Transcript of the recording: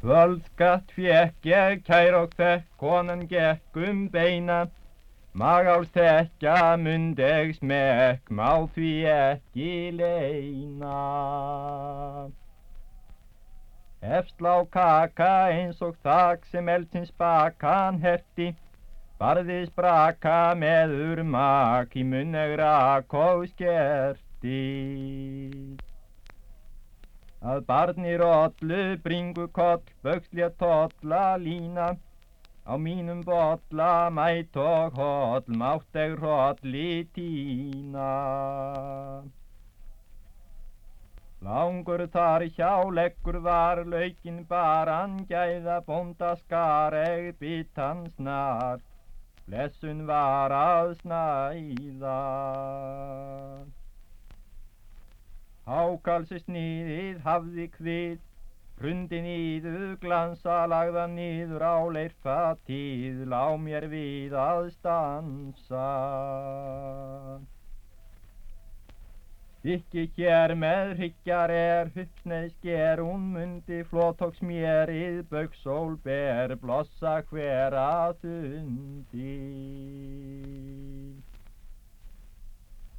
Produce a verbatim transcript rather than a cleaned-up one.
Kvöldskatt fékk ég kær og þekk, konan gekk um beina. Magáls þekja mundeg smekk, má því ekki leyna. Efslá kaka eins og þak sem eldsins bakan herti, barðis braka með urmak í munneg rak og skerti. Að barni rollu bringu koll, böxlja tolla lína, á mínum bolla mæt og holl, mátt eg rolli tína. Langur þar hjá leggur var, laukinn baran gæða, bónda skar eg bit hann snar, blessun var að snæða. Hákalsi sniðið hafði kvið, hrundi niður glansa, lagða niður á leirfatið, lá mér við að stansa. Stykki hér með hryggjar er, hupsneið sker, hún mundi flot og smérið, baugsól ber, blossa hver að undi.